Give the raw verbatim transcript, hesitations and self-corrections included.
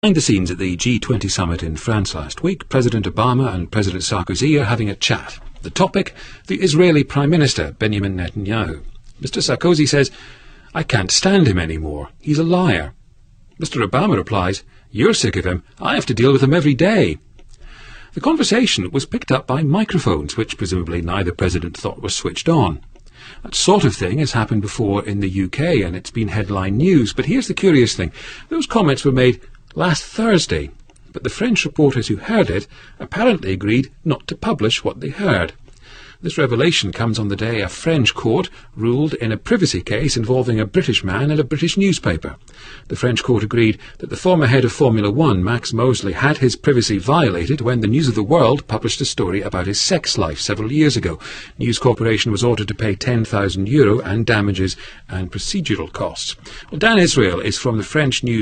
Behind the scenes at the G twenty summit in France last week, President Obama and President Sarkozy are having a chat. The topic, the Israeli Prime Minister, Benjamin Netanyahu. Mister Sarkozy says, "I can't stand him anymore. He's a liar." Mister Obama replies, "You're sick of him. I have to deal with him every day." The conversation was picked up by microphones, which presumably neither president thought were switched on. That sort of thing has happened before in the U K, and it's been headline news. But here's the curious thing. Those comments were made last Thursday, but the French reporters who heard it apparently agreed not to publish what they heard. This revelation comes on the day a French court ruled in a privacy case involving a British man and a British newspaper. The French court agreed that the former head of Formula One, Max Mosley, had his privacy violated when the News of the World published a story about his sex life several years ago. News Corporation was ordered to pay ten thousand euro and damages and procedural costs. Well, Dan Israel is from the French news